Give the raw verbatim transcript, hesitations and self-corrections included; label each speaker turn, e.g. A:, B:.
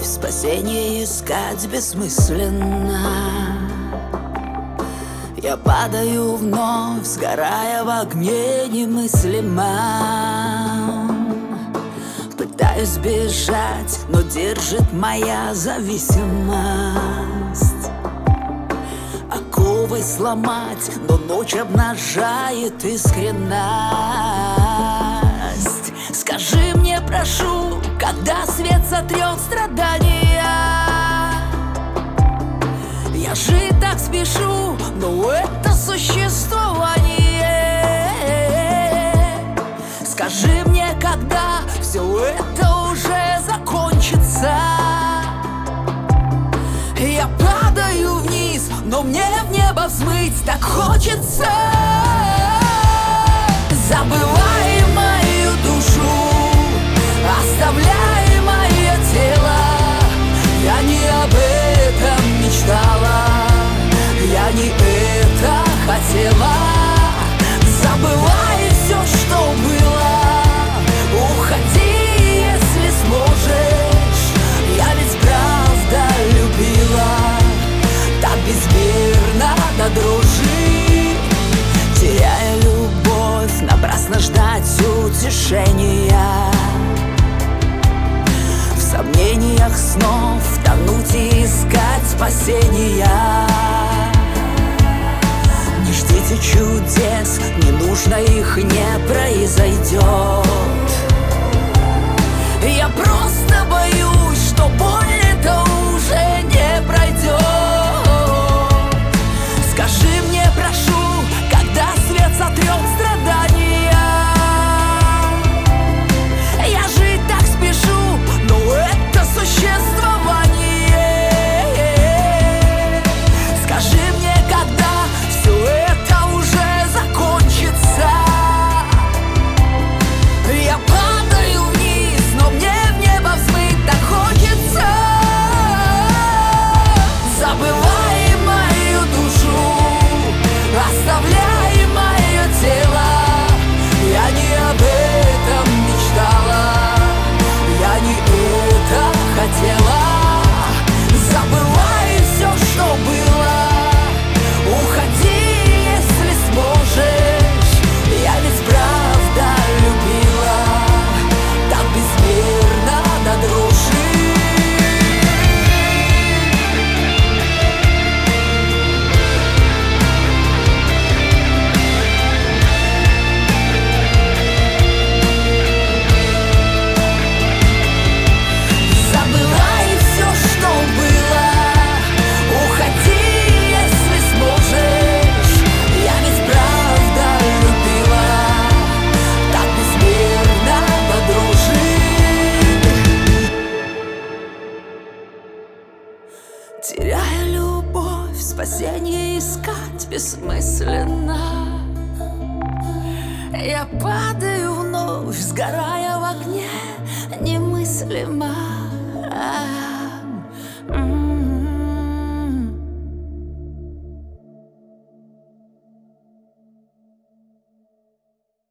A: спасение искать бессмысленно. Я падаю вновь, сгорая в огне немыслимом. Пытаюсь бежать, но держит моя зависимость. Оковы сломать, но ночь обнажает искренность. Скажи мне, прошу, когда свет сотрет страдания. Я жить так спешу, но это существование. Скажи мне, когда все это уже закончится. Я падаю вниз, но мне в небо взмыть так хочется. Забывай мою душу, оставляй мое тело. Я не об этом мечтала, я не это хотела. Забывай все, что было, уходи, если сможешь. Я ведь правда любила так безмерно до дрожи. Теряя любовь, напрасно ждать утешения. В сомнениях снов тонуть и искать спасения. Не ждите чудес, не нужно, их не произойдет. Я просто боюсь, что боль это уже не пройдет. Скажи мне, прошу, когда свет сотрет страдания. Я жить так спешу, но это существование. Скажи мне, когда все это уже закончится. Я падаю вниз, но мне в небо взмыть так хочется. Забывай мою душу, оставляй мое тело. Я не об этом мечтала, я не это хотела. Забывай все, что было, уходи, если сможешь. Я ведь правда любила так безмерно до дрожи. Забывай все, что было, уходи, если сможешь. Я ведь правда любила так безмерно до дрожи. Теряя любовь, спасение искать бессмысленно. Я падаю вновь, сгорая в огне немыслимо. М.